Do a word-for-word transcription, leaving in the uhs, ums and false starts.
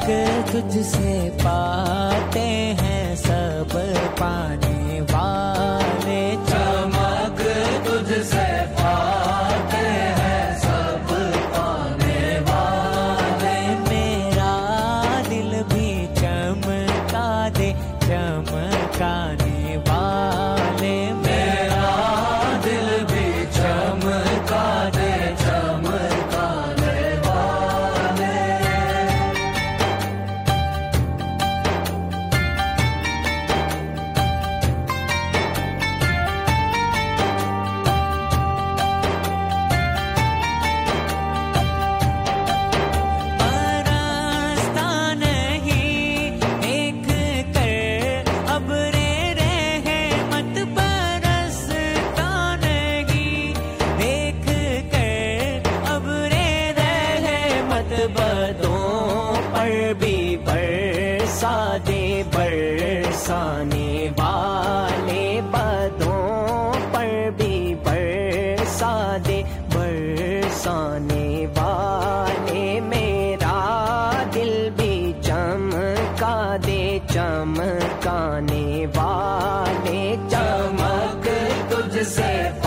तुझसे पाते हैं सब पाने वाले, चमक तुझसे पाते हैं सब पाने वाले। मेरा दिल भी चमका दे चमकाने वाले, मेरा दिल भी चमका दे चमकाने वाले। बदों पर भी बरसा दे बरसाने वाले, बदों पर भी बरसा दे बरसाने वाले। मेरा दिल भी चमका दे चमकाने वाले, चमक तुझसे